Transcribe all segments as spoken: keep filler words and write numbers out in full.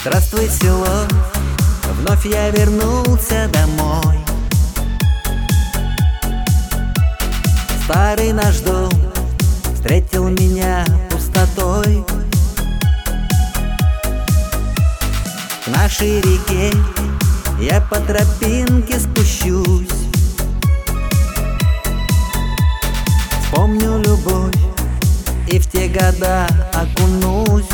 Здравствуй, село, вновь я вернулся домой. Старый наш дом встретил меня пустотой. К нашей реке я по тропинке спущусь. Вспомню любовь и в те года окунусь.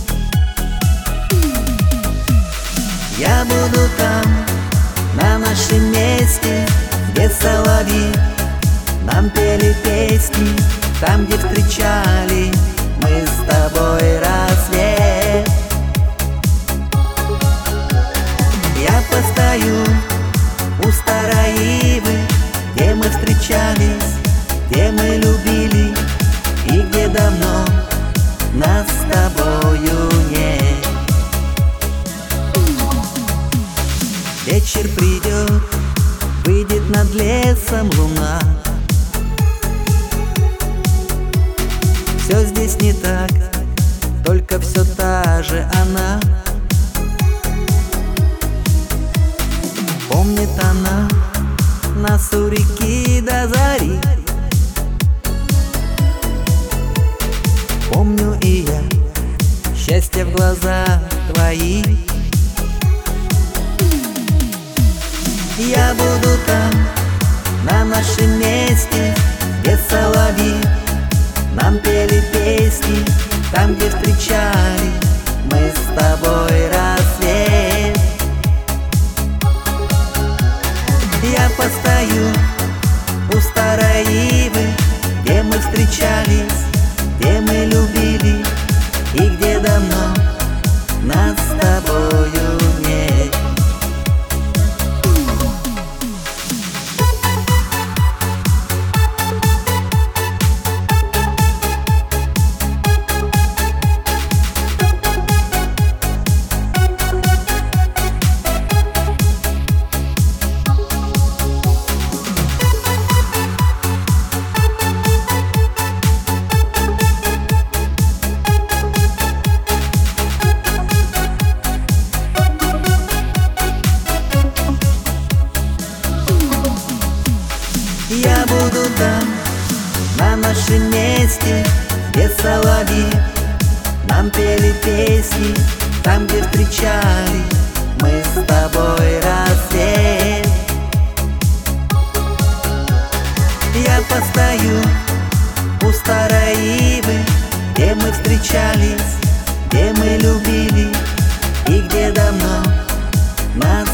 Я буду там, на нашем месте, где соловьи нам пели песни, там, где встречали мы с тобой рассвет. Я постою у старой ивы, где мы встречались, где мы любили и где давно нас с тобою нет. Вечер придет, выйдет над лесом луна. Все здесь не так, только все та же она. Помнит она нас у реки до зари. Помню и я счастье в глазах твои. Я буду там, на нашем месте, где соловьи нам пели песни, там, где встречали мы с тобой рассвет. Я постою у старой ивы, где мы встречались, где мы любили и где давно нас с тобою нет. Я буду там, на нашем месте, где соловьи нам пели песни, там, где встречали мы с тобой рассвет. Я постою у старой ивы, где мы встречались, где мы любили и где давно нас